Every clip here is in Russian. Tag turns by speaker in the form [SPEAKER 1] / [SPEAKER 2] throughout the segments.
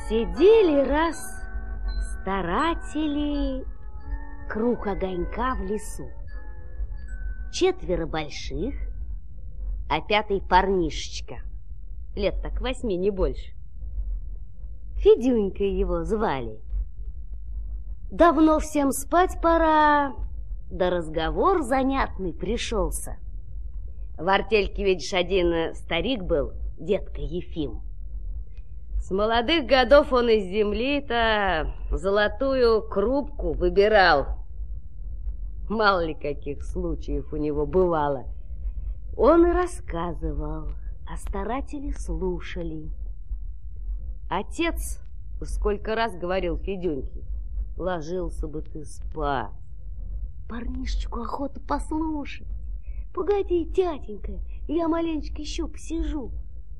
[SPEAKER 1] Сидели раз старатели круг огонька в лесу. 4 больших, а 5 парнишечка, лет так 8, не больше. Федюнькой его звали. Давно всем спать пора, да разговор занятный пришелся. В артельке, видишь, один старик был, дедка Ефим. С молодых годов он из земли-то золотую крупку выбирал. Мало ли каких случаев у него бывало. Он и рассказывал, а старатели слушали. Отец сколько раз говорил Федюньке: ложился бы ты спать. Парнишечку охота послушать. Погоди, тятенька, я маленечко еще посижу.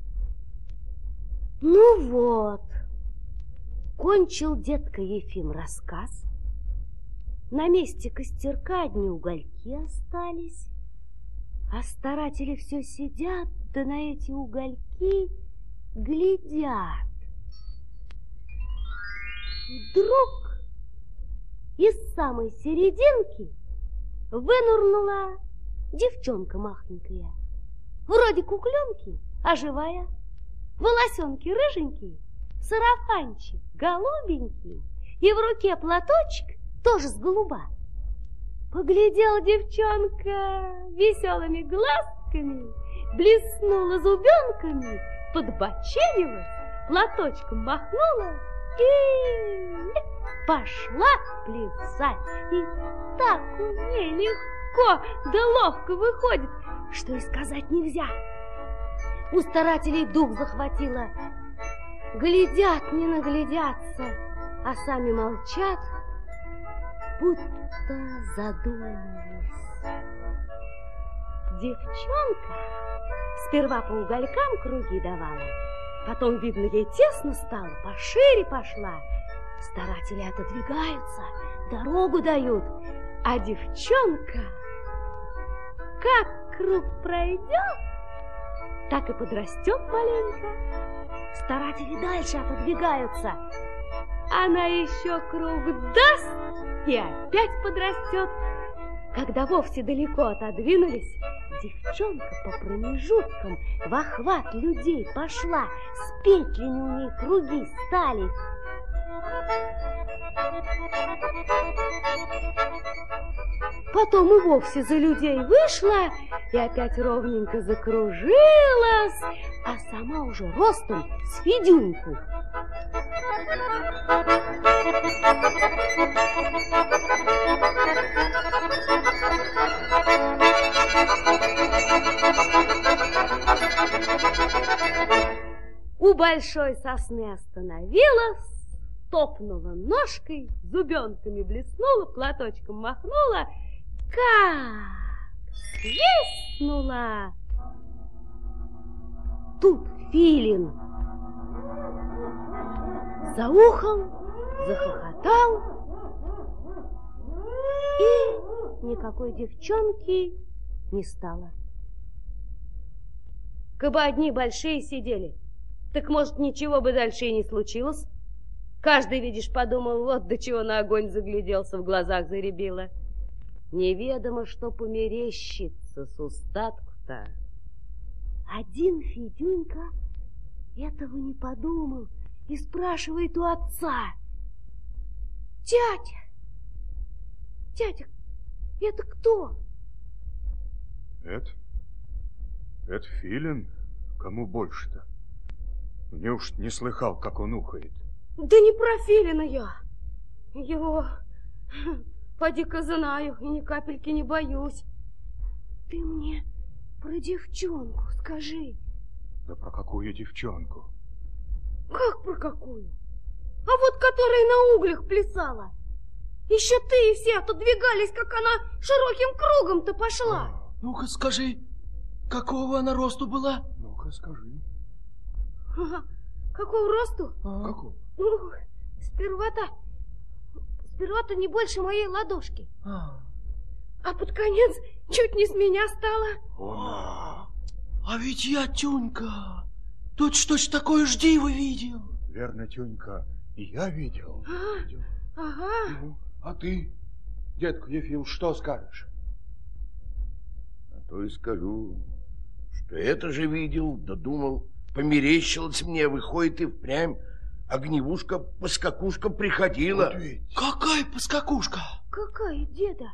[SPEAKER 1] Ну вот, кончил дедка Ефим рассказ. На месте костерка одни угольки остались, а старатели все сидят, да на эти угольки глядят. Вдруг из самой серединки вынурнула девчонка махонькая, вроде кукленки, а живая. Волосенки рыженькие, сарафанчик голубенький, и в руке платочек тоже с голуба. Поглядела девчонка веселыми глазками, блеснула зубенками, подбоченилась, платочком махнула и пошла плясать. И так у ней легко да ловко выходит, что и сказать нельзя. У старателей дух захватило. Глядят, не наглядятся, а сами молчат, будто задумались. Девчонка сперва по уголькам круги давала, потом, видно, ей тесно стало, пошире пошла. Старатели отодвигаются, дорогу дают, а девчонка как круг пройдет, так и подрастет маленько. Старатели дальше отодвигаются. Она еще круг даст и опять подрастет. Когда вовсе далеко отодвинулись, девчонка по промежуткам в охват людей пошла. С петлями у ней круги стали. Потом и вовсе за людей вышла и опять ровненько закружилась, а сама уже ростом с Федюньку. У большой сосны остановилась, топнула ножкой, зубенками блеснула, платочком махнула, как свистнула. Тут филин заухал, захохотал, и никакой девчонки не стало. Кабы одни большие сидели, так, может, ничего бы дальше и не случилось. Каждый, видишь, подумал, вот до чего на огонь загляделся, в глазах зарябило. Неведомо, что померещится с устатку-то. Один Федюнька этого не подумал и спрашивает у отца: Тятя, это кто?
[SPEAKER 2] Это филин. Кому больше-то? Неужто не слыхал, как он ухает?
[SPEAKER 1] Да не про филина я. Его поди-ка знаю и ни капельки не боюсь. Ты мне про девчонку скажи.
[SPEAKER 2] Да про какую девчонку?
[SPEAKER 1] Как про какую? А вот которая на углях плясала. Еще ты и все отодвигались, как она широким кругом-то пошла.
[SPEAKER 3] Ну-ка скажи, какого она росту была?
[SPEAKER 2] Ну-ка скажи.
[SPEAKER 1] Какого росту?
[SPEAKER 2] Какого?
[SPEAKER 1] Ну, сперва-то не больше моей ладошки. А под конец чуть не с меня стало.
[SPEAKER 3] А ведь я, Тюнька, точно такое ж диво видел.
[SPEAKER 2] Верно, Тюнька, и я видел.
[SPEAKER 1] Ага.
[SPEAKER 3] Ну, а ты, дедка Ефим, что скажешь?
[SPEAKER 4] А то и скажу, что это же видел, да думал, померещилось мне, выходит и впрямь. Огневушка-поскакушка приходила.
[SPEAKER 2] Вот ведь.
[SPEAKER 3] Какая поскакушка?
[SPEAKER 1] Какая, деда?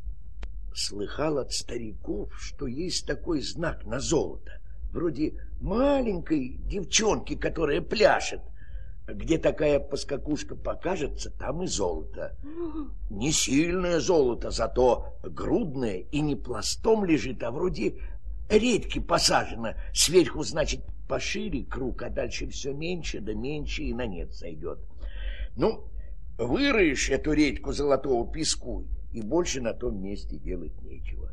[SPEAKER 4] Слыхал от стариков, что есть такой знак на золото, вроде маленькой девчонки, которая пляшет. Где такая поскакушка покажется, там и золото. Не сильное золото, зато грудное и не пластом лежит, а вроде редьки посажено. Сверху, значит, пошире круг, а дальше все меньше да меньше и на нет сойдет. Ну, выроешь эту редьку золотого песку, и больше на том месте делать нечего.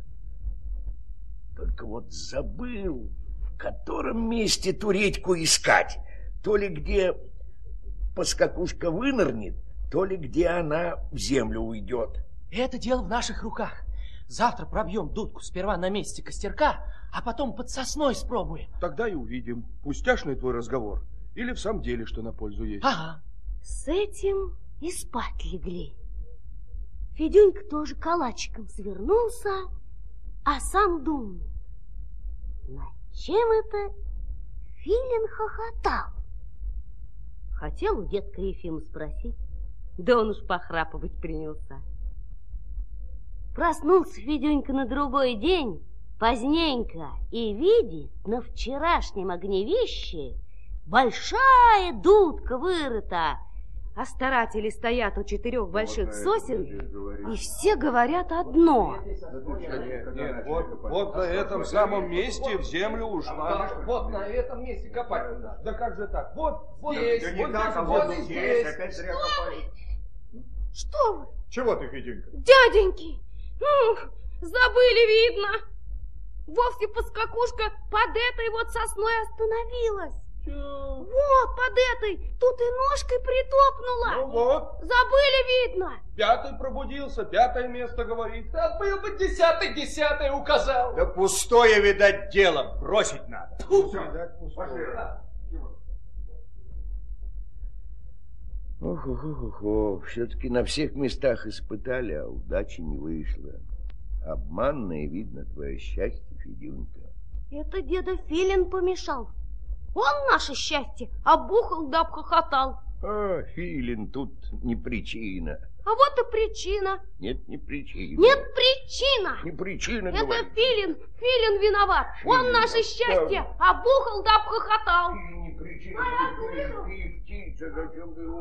[SPEAKER 4] Только вот забыл, в котором месте ту редьку искать. То ли где поскакушка вынырнет, то ли где она в землю уйдет.
[SPEAKER 3] Это дело в наших руках. Завтра пробьем дудку сперва на месте костерка, а потом под сосной спробуем.
[SPEAKER 5] Тогда и увидим, пустяшный твой разговор или в самом деле что на пользу есть.
[SPEAKER 3] Ага.
[SPEAKER 1] С этим и спать легли. Федюнька тоже калачиком свернулся, а сам думает, над чем это Филин хохотал? Хотел у дедка Ефима спросить, да он уж похрапывать принялся. Проснулся Федюнька на другой день, поздненько, и видит на вчерашнем огневище большая дудка вырыта, а старатели стоят у 4 больших сосен, и все говорят одно.
[SPEAKER 5] Нет, вот на этом самом месте в землю ушли.
[SPEAKER 3] Вот на этом месте копать надо.
[SPEAKER 5] Да как же так? Вот
[SPEAKER 3] здесь,
[SPEAKER 5] здесь,
[SPEAKER 3] вот здесь, вот здесь.
[SPEAKER 2] Опять зря копали.
[SPEAKER 1] Что вы,
[SPEAKER 2] Чего ты, Федюнька?
[SPEAKER 1] дяденьки, забыли, видно. Вовсе поскакушка под этой вот сосной остановилась. Вот под этой, тут и ножкой притопнула.
[SPEAKER 5] Ну вот,
[SPEAKER 1] Забыли, видно.
[SPEAKER 5] 5-й пробудился, 5-е место говорит.
[SPEAKER 3] Да был бы 10-й, 10-й указал.
[SPEAKER 2] Да пустое, видать, дело. Бросить надо.
[SPEAKER 4] Ох, все-таки на всех местах испытали, а удачи не вышло. Обманное, видно, твое счастье, Федюнька.
[SPEAKER 1] Это деда Филин помешал. Он наше счастье обухал да обхохотал.
[SPEAKER 4] А, Филин, тут не причина.
[SPEAKER 1] А вот и причина.
[SPEAKER 4] Нет, не причина.
[SPEAKER 1] Нет, причина.
[SPEAKER 4] Не причина,
[SPEAKER 1] Это
[SPEAKER 4] говорю.
[SPEAKER 1] Филин виноват. Он наше счастье обухал да обхохотал.
[SPEAKER 4] Не причина. Ты птица, зачем ты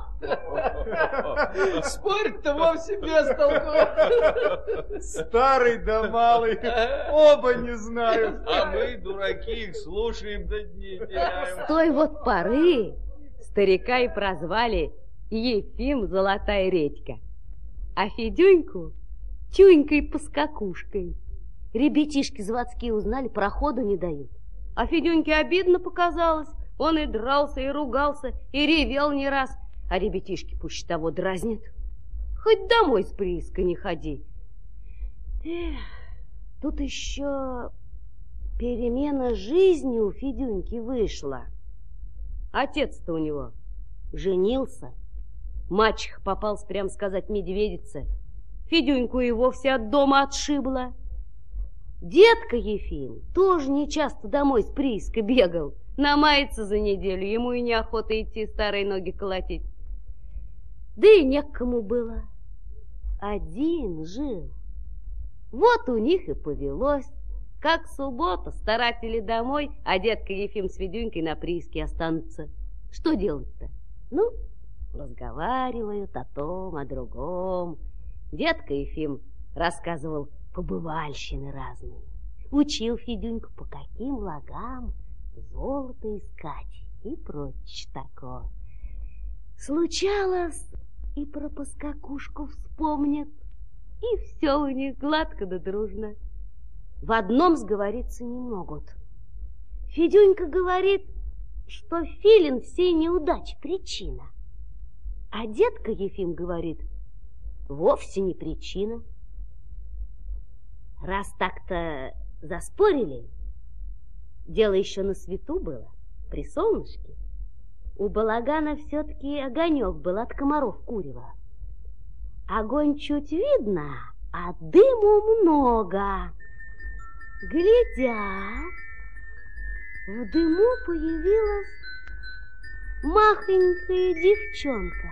[SPEAKER 3] Спорить-то вовсе без толку.
[SPEAKER 2] Старый да малый, оба не знают.
[SPEAKER 5] А мы, дураки, их слушаем, да не теряем.
[SPEAKER 1] С той вот поры старика и прозвали Ефим Золотая редька, а Федюньку Тюнькой-поскакушкой. Ребятишки заводские узнали, проходу не дают. А Федюньке обидно показалось. Он и дрался, и ругался, и ревел не раз. А ребятишки пуще того дразнят. Хоть домой с прииска не ходи. Эх, тут еще перемена жизни у Федюньки вышла. Отец-то у него женился. Мачеха попалась, прям сказать, медведица. Федюньку и вовсе от дома отшибла. Дедка Ефим тоже нечасто домой с прииска бегал. Намается за неделю, ему и неохота идти старые ноги колотить. Да и некому было. Один жил. Вот у них и повелось. Как суббота, старатели домой, а дедка Ефим с Федюнькой на прииске останутся. Что делать-то? Ну, разговаривают о том, о другом. Дедка Ефим рассказывал побывальщины разные. Учил Федюньку, по каким лагам золото искать и прочее такое. Случалось, и про поскакушку вспомнят, и все у них гладко да дружно. В одном сговориться не могут. Федюнька говорит, что Филин всей неудачи причина, а дедка Ефим говорит, вовсе не причина. Раз так-то заспорили, дело еще на свету было, при солнышке, У балагана все-таки огонек был от комаров курева. Огонь чуть видно, а дыму много. Глядя, в дыму появилась махонькая девчонка.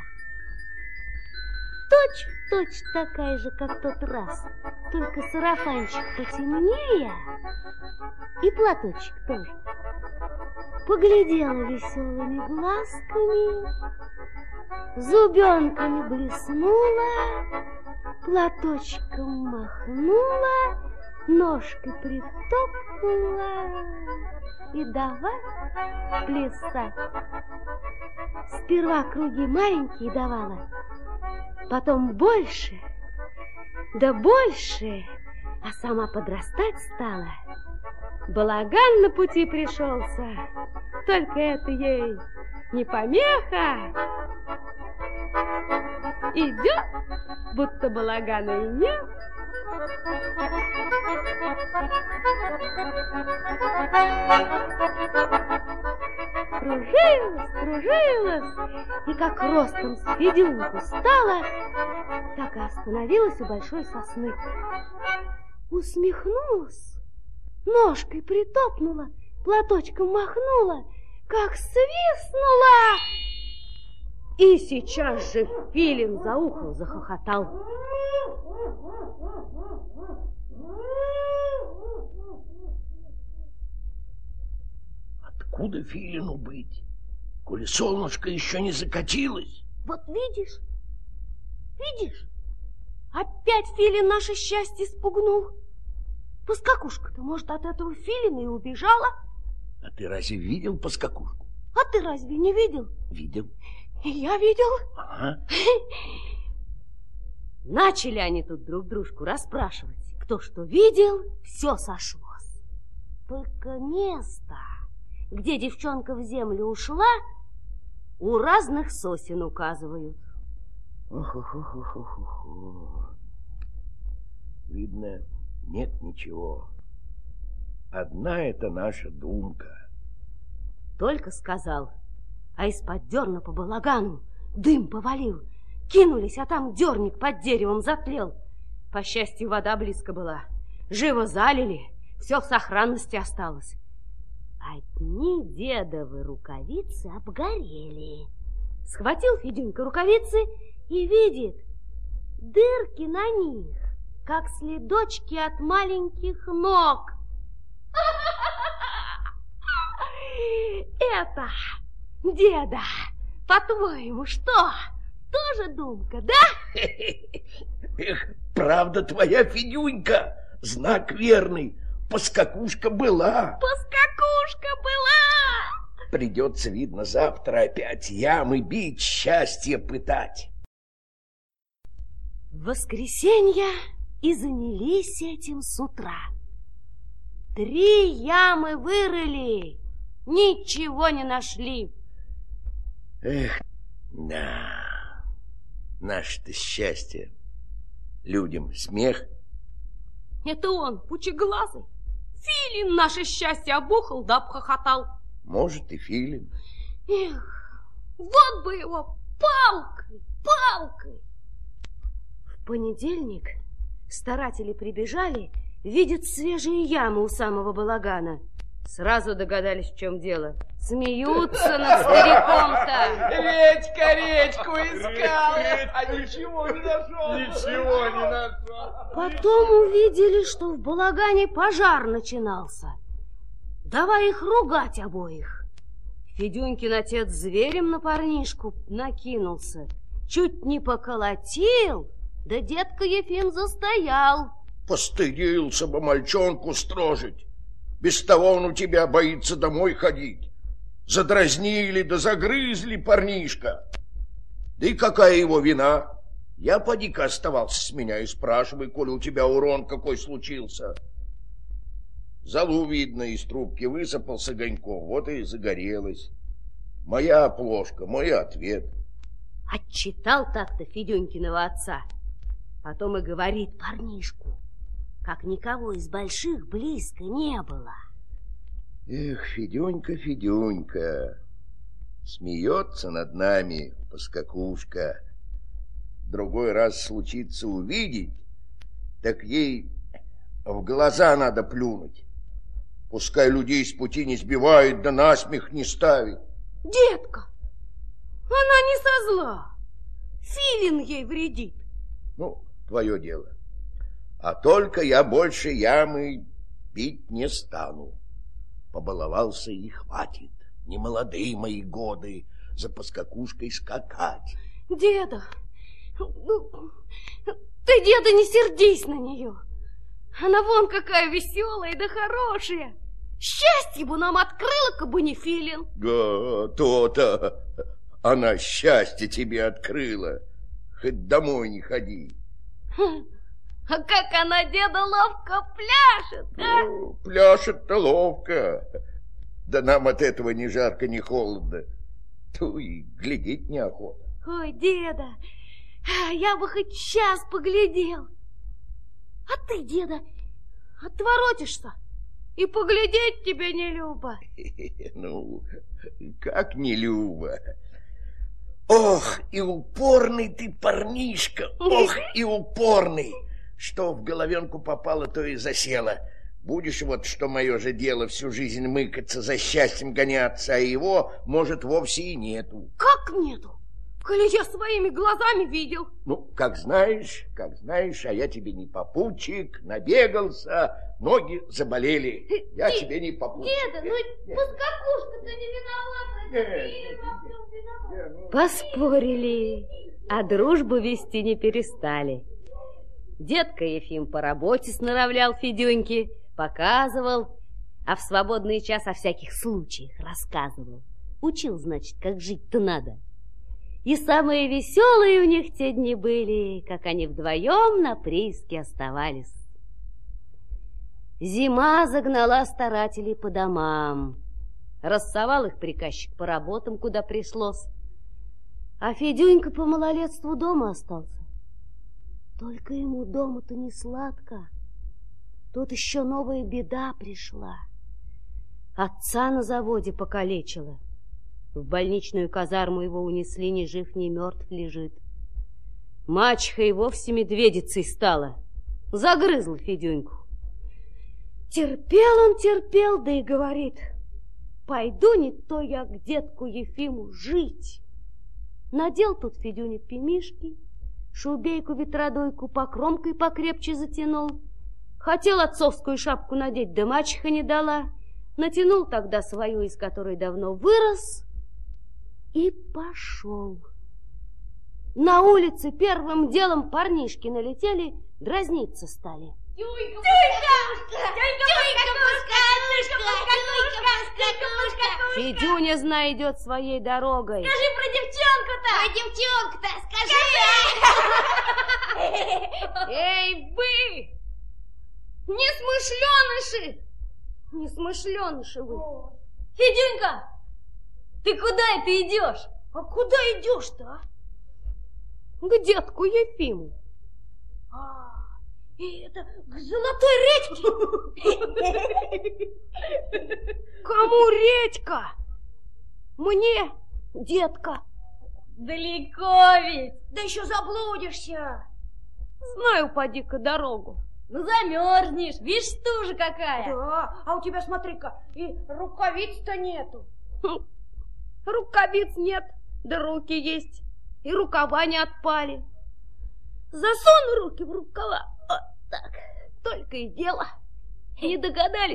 [SPEAKER 1] Точь-в-точь такая же, как в тот раз, только сарафанчик потемнее и платочек тоже. Поглядела веселыми глазками, зубенками блеснула, платочком махнула, ножкой притопнула и давай плясать. Сперва круги маленькие давала, потом больше, да больше, а сама подрастать стала. Балаган на пути пришелся, только это ей не помеха. Идет, будто балагана и нет. Кружилась, и как ростом с Федюньку стала, так и остановилась у большой сосны. Усмехнулась, ножкой притопнула, платочком махнула, как свистнула. И сейчас же филин заухал, захохотал.
[SPEAKER 4] Откуда филину быть, коли солнышко еще не закатилось?
[SPEAKER 1] Вот видишь, опять филин наше счастье спугнул. Поскакушка-то, может, от этого филина и убежала.
[SPEAKER 4] А ты разве видел поскакушку?
[SPEAKER 1] А ты разве не видел?
[SPEAKER 4] Видел.
[SPEAKER 1] И я видел.
[SPEAKER 4] Ага.
[SPEAKER 1] Начали они тут друг дружку расспрашивать. Кто что видел, все сошлось. Только место, где девчонка в землю ушла, у разных сосен указывают.
[SPEAKER 4] Ох. Видно, нет ничего. Одна это наша думка.
[SPEAKER 1] Только сказал, а из-под дерна по балагану дым повалил. Кинулись, а там дерник под деревом затлел. По счастью, вода близко была. Живо залили, все в сохранности осталось. Одни дедовы рукавицы обгорели. Схватил Федюнька рукавицы и видит дырки на них, как следочки от маленьких ног. Это, деда, по-твоему, что? Тоже думка, да?
[SPEAKER 4] Эх, правда твоя, Федюнька, знак верный. Поскакушка была.
[SPEAKER 1] Поскакушка была.
[SPEAKER 4] Придется, видно, завтра опять ямы бить, счастье пытать.
[SPEAKER 1] В воскресенье и занялись этим с утра. 3 ямы вырыли, ничего не нашли.
[SPEAKER 4] Эх, да, наше-то счастье. Людям смех.
[SPEAKER 1] Это он, пучеглазый. Филин наше счастье обухал да обхохотал.
[SPEAKER 4] Может, и филин.
[SPEAKER 1] Эх, вот бы его палкой. В понедельник старатели прибежали, видят свежие ямы у самого балагана. Сразу догадались, в чем дело. Смеются над стариком-то.
[SPEAKER 3] Редька речку искал, а ничего не нашел.
[SPEAKER 1] Потом увидели, что в балагане пожар начинался. Давай их ругать обоих. Федюнькин отец зверем на парнишку накинулся, чуть не поколотил, да дедка Ефим застоял.
[SPEAKER 4] Постыдился бы мальчонку строжить. Без того он у тебя боится домой ходить. Задразнили да загрызли парнишка. Да и какая его вина? Я поди-ка оставался с меня и спрашивай, коли у тебя урон какой случился. Золу, видно, из трубки высыпал с огоньком, вот и загорелась. Моя оплошка, мой ответ.
[SPEAKER 1] Отчитал так-то Федюнькиного отца. Потом и говорит парнишку, как никого из больших близко не было.
[SPEAKER 4] Эх, Федюнька, Федюнька, Смеется над нами поскакушка. Другой раз случится увидеть, так ей в глаза надо плюнуть. Пускай людей с пути не сбивает, да насмех не ставит.
[SPEAKER 1] Детка, она не со зла. Филин ей вредит.
[SPEAKER 4] Ну, твое дело. А только я больше ямы пить не стану. Побаловался и хватит. Не молодые мои годы за поскакушкой скакать.
[SPEAKER 1] Деда, ты, деда, не сердись на нее. Она вон какая веселая да хорошая. Счастье бы нам открыла, кабы не Филин.
[SPEAKER 4] Да, то-то. Она счастье тебе открыла. Хоть домой не ходи.
[SPEAKER 1] А как она, деда, ловко пляшет, а?
[SPEAKER 4] Ну, пляшет-то ловко. Да нам от этого ни жарко, ни холодно. То и глядеть неохота.
[SPEAKER 1] Ой, деда, я бы хоть час поглядел. А ты, деда, отворотишься, и поглядеть тебе не любо.
[SPEAKER 4] Ну, как не любо. Ох, и упорный ты парнишка, ох, и упорный. Что в головенку попало, то и засело. Будешь вот, что мое же дело, всю жизнь мыкаться, за счастьем гоняться, а его, может, вовсе и нету.
[SPEAKER 1] Как нету? Коли я своими глазами видел.
[SPEAKER 4] Ну, как знаешь, а я тебе не попутчик, набегался, ноги заболели. Я тебе не попутчик.
[SPEAKER 1] Деда, ну поскакушка-то не виновата. Поспорили, а дружбу вести не перестали. Дедка Ефим по работе снаравлял Федюньке, показывал, а в свободный час о всяких случаях рассказывал. Учил, значит, как жить-то надо. И самые веселые у них те дни были, как они вдвоем на прииске оставались. Зима загнала старателей по домам. Рассовал их приказчик по работам, куда пришлось. А Федюнька по малолетству дома остался. Только ему дома-то не сладко. Тут еще новая беда пришла. Отца на заводе покалечила. В больничную казарму его унесли, ни жив, ни мертв лежит. Мачеха и вовсе медведицей стала. Загрызла Федюньку. Терпел, да и говорит: пойду не то я к детку Ефиму жить. Надел тут Федюня пимишки, шубейку ветродойку покромкой покрепче затянул. Хотел отцовскую шапку надеть, да мачеха не дала. Натянул тогда свою, из которой давно вырос, и пошел. На улице первым делом парнишки налетели, дразниться стали. Федюня, знай, идет своей дорогой.
[SPEAKER 6] Скажи про девчонку-то! Про девчонку-то, скажи!
[SPEAKER 1] Эй, вы! Несмышленыши вы!
[SPEAKER 6] Федюнька, ты куда это идешь?
[SPEAKER 1] А куда идешь-то, а? К детку Ефиму. И это к золотой редьке? Кому редька? Мне, детка.
[SPEAKER 6] Далеко ведь.
[SPEAKER 1] Да еще заблудишься. Знаю, поди-ка дорогу.
[SPEAKER 6] Ну замерзнешь, видишь, стужа какая.
[SPEAKER 1] Да, а у тебя, смотри-ка, и рукавиц-то нету. Рукавиц нет, да руки есть, и рукава не отпали. Засуну руки в рукава, вот так, только и дело. Не догадались?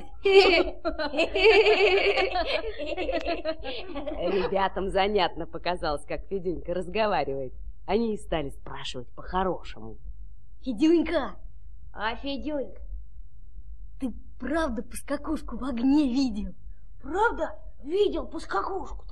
[SPEAKER 1] Ребятам занятно показалось, как Федюнька разговаривает. Они и стали спрашивать по-хорошему.
[SPEAKER 6] Федюнька, Федюнька, ты правда поскакушку в огне видел?
[SPEAKER 1] Правда? Видел поскакушку-то.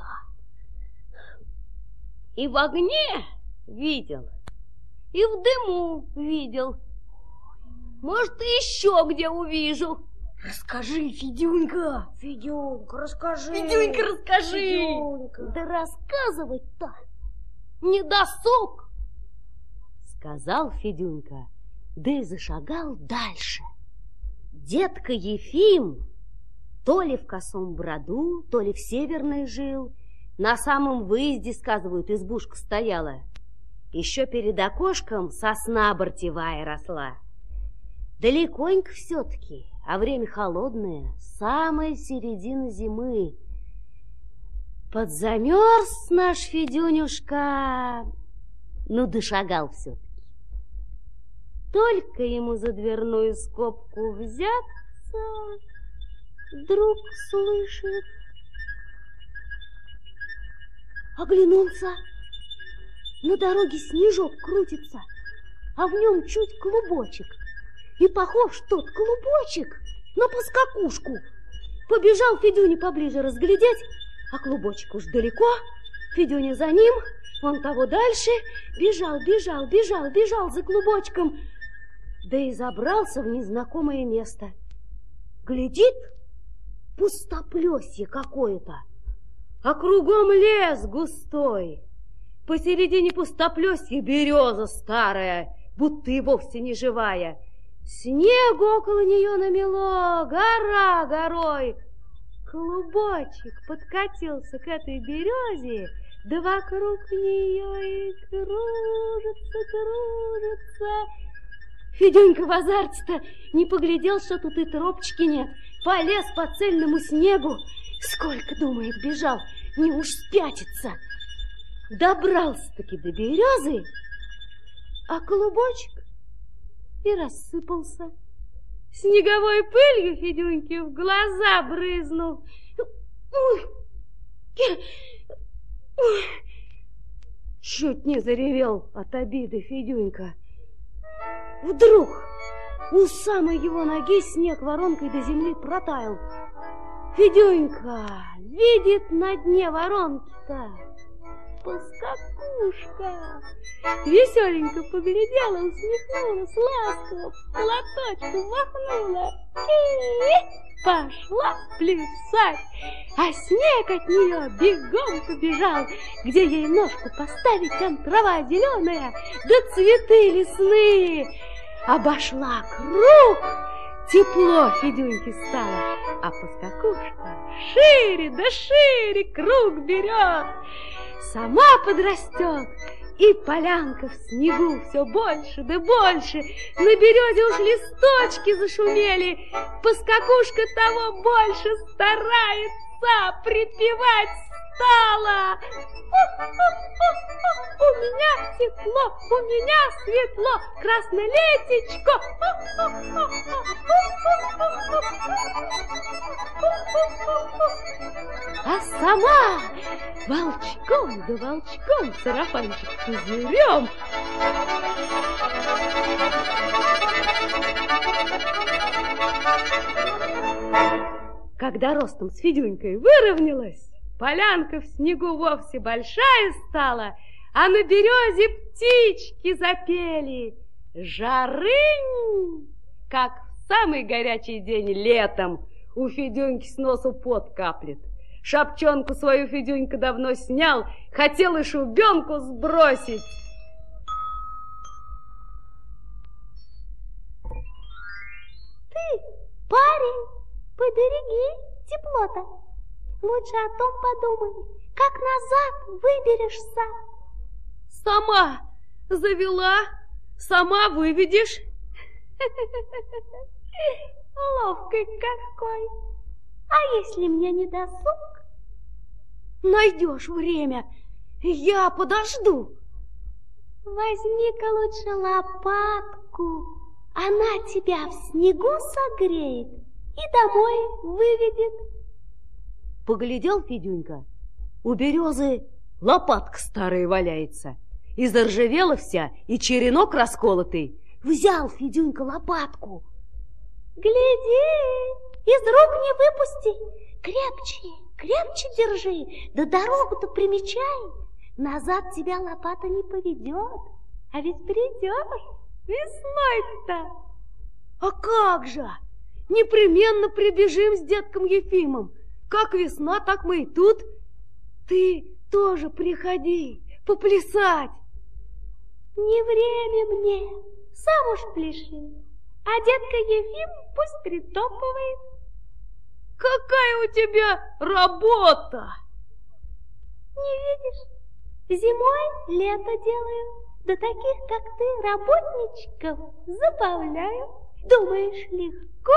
[SPEAKER 1] И в огне видел, и в дыму видел. Может, и еще где увижу.
[SPEAKER 6] Расскажи, Федюнька.
[SPEAKER 1] Федюнька, расскажи.
[SPEAKER 6] Федюнька, расскажи.
[SPEAKER 1] Федюнька. Да рассказывать-то не досуг, сказал Федюнька, да и зашагал дальше. Детка Ефим то ли в Косом Броду, то ли в Северной жил, На самом выезде, сказывают, избушка стояла. Еще перед окошком сосна бортевая росла. Далеконько все-таки, а время холодное, самая середина зимы. Подзамерз наш Федюнюшка, ну дошагал все-таки. Только ему за дверную скобку взяться, вдруг слышит. Оглянулся. На дороге снежок крутится, а в нем чуть клубочек. И похож тот клубочек на поскакушку. Побежал Федюня поближе разглядеть, а клубочек уж далеко. Федюня за ним, он того дальше. Бежал за клубочком. Да и забрался в незнакомое место. Глядит, пустоплесье какое-то, а кругом лес густой. Посередине пустоплесья береза старая, будто и вовсе не живая. Снегу около нее намело, гора горой. Клубочек подкатился к этой березе, да вокруг нее и кружится. Федюнька в азарте-то не поглядел, что тут и тропочки нет. Полез по цельному снегу. Сколько, думает, бежал, не уж спятится. Добрался-таки до березы, а клубочек и рассыпался. Снеговой пылью Федюньке в глаза брызнул. Чуть не заревел от обиды Федюнька. Вдруг у самой его ноги снег воронкой до земли протаял. Федюнька видит на дне воронки-то поскакушка. Веселенько поглядела, усмехнулась ласково, платочку махнула и пошла плясать. А снег от нее бегом побежал. Где ей ножку поставить, там трава зеленая, да цветы лесные. Обошла круг, тепло Федюньке стало, а поскакушка шире да шире круг берет. Сама подрастет, и полянка в снегу все больше да больше. На березе уж листочки зашумели. Поскакушка того больше старается, припевать стала. У меня тепло, у меня светло, красное летечко. А сама волчком да волчком, сарафанчик пузырем. Когда ростом с Федюнькой выровнялась, полянка в снегу вовсе большая стала, а на березе птички запели. Жарынь, как в самый горячий день летом у Федюньки с носу пот каплет. Шапчонку свою Федюнька давно снял, хотел и шубенку сбросить.
[SPEAKER 6] Ты, парень, побереги тепло-то. Лучше о том подумай, как назад выберешься.
[SPEAKER 1] Сама завела, сама выведешь.
[SPEAKER 6] Ловкий какой. А если мне не досуг?
[SPEAKER 1] Найдешь время, я подожду.
[SPEAKER 6] Возьми-ка лучше лопатку. Она тебя в снегу согреет и домой выведет.
[SPEAKER 1] Поглядел Федюнька, у березы лопатка старая валяется, и заржавела вся, и черенок расколотый. Взял Федюнька лопатку.
[SPEAKER 6] Гляди, из рук не выпусти, крепче держи, да дорогу-то примечай. Назад тебя лопата не поведет, а ведь придешь весной-то.
[SPEAKER 1] А как же, непременно прибежим с детком Ефимом. Как весна, так мы и тут. Ты тоже приходи поплясать.
[SPEAKER 6] Не время мне, сам уж пляши, а детка Ефим пусть притопывает.
[SPEAKER 1] Какая у тебя работа?
[SPEAKER 6] Не видишь? Зимой лето делаю, да таких, как ты, работничков забавляю. Думаешь, легко?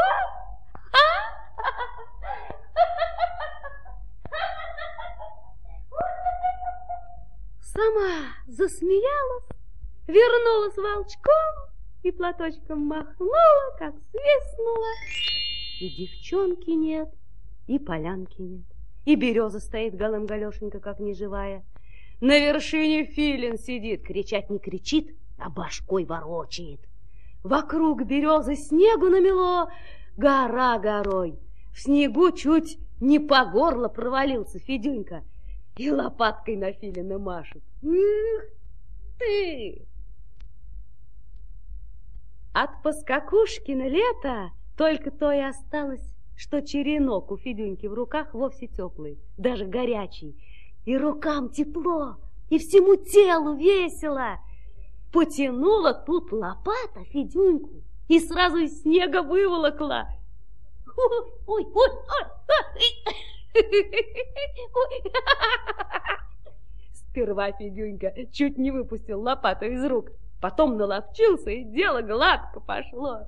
[SPEAKER 1] Сама засмеялась, вернулась волчком и платочком махнула, как свистнула. И девчонки нет, и полянки нет, и береза стоит голым-галешенька, как неживая. На вершине филин сидит, кричать не кричит, а башкой ворочает. Вокруг березы снегу намело, гора горой. В снегу чуть не по горло провалился Федюнька и лопаткой на филина машет. Ух ты! От Поскакушкина лета только то и осталось, что черенок у Федюньки в руках вовсе теплый, даже горячий. И рукам тепло, и всему телу весело. Потянула тут лопата Федюньку и сразу из снега выволокла. Ой, ой, ой, ой. Сперва Федюнька чуть не выпустил лопату из рук, потом наловчился, и дело гладко пошло.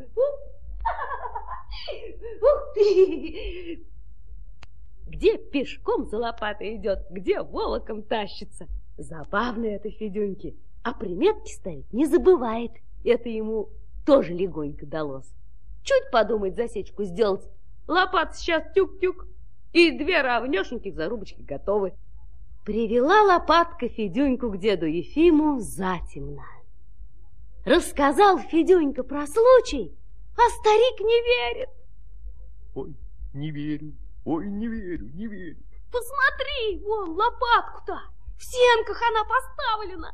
[SPEAKER 1] Ух ты! Где пешком за лопатой идет, где волоком тащится. Забавно это Федюньке, а приметки ставить не забывает. Это ему тоже легонько далось. Чуть подумать засечку сделать, лопата сейчас тюк-тюк, и две равнёшеньких зарубочки готовы. Привела лопатка Федюньку к деду Ефиму затемно. Рассказал Федюнька про случай, а старик не верит.
[SPEAKER 2] Ой, не верю, ой, не верю, не верю.
[SPEAKER 1] Посмотри, вон лопатку-то, в сенках она поставлена.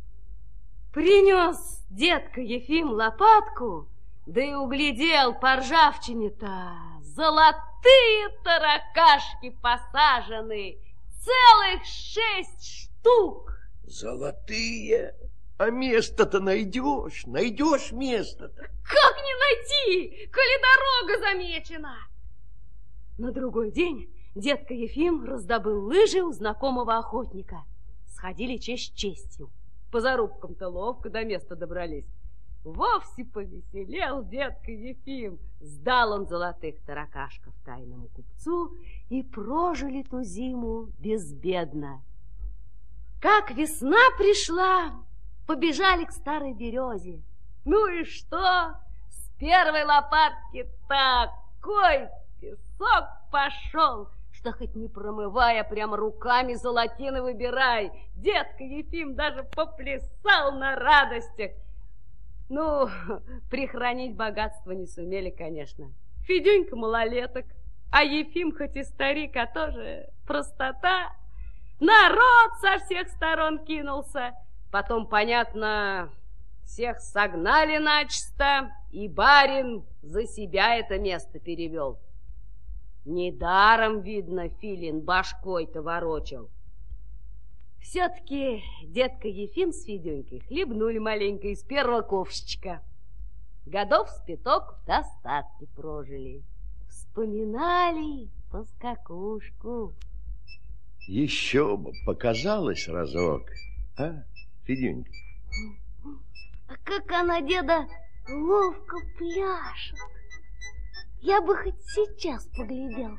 [SPEAKER 1] Принес дедка Ефим лопатку, да и углядел по ржавчине-то. Золотые таракашки посажены, целых 6 штук.
[SPEAKER 4] Золотые? А место-то найдешь, найдешь место-то.
[SPEAKER 1] Как не найти, коли дорога замечена? На другой день дедка Ефим раздобыл лыжи у знакомого охотника. Сходили честь честью. По зарубкам-то ловко до места добрались. Вовсе повеселел дедка Ефим. Сдал он золотых таракашков тайному купцу, и прожили ту зиму безбедно. Как весна пришла, побежали к старой березе. Ну и что? С первой лопатки такой песок пошел, что хоть не промывая, прям руками золотины выбирай. Дедка Ефим даже поплясал на радостях. Ну, прихранить богатство не сумели, конечно. Федюнька малолеток, а Ефим хоть и старик, а тоже простота. Народ со всех сторон кинулся. Потом, понятно, всех согнали начисто, и барин за себя это место перевел. Недаром, видно, филин башкой-то ворочал. Все-таки дедка Ефим с Федюнькой хлебнули маленько из первого ковшечка. Годов с пяток в достатке прожили. Вспоминали Поскакушку.
[SPEAKER 4] Еще бы показалось разок, а, Федюнька?
[SPEAKER 6] А как она, деда, ловко пляшет. Я бы хоть сейчас поглядел.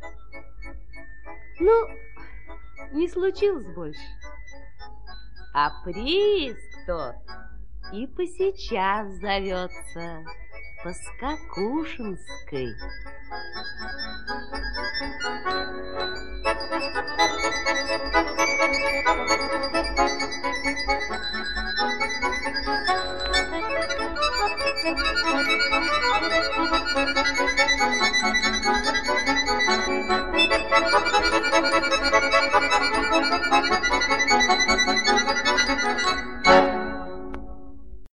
[SPEAKER 1] Ну, не случилось больше. А прииск тот и посейчас зовется Поскакушинской.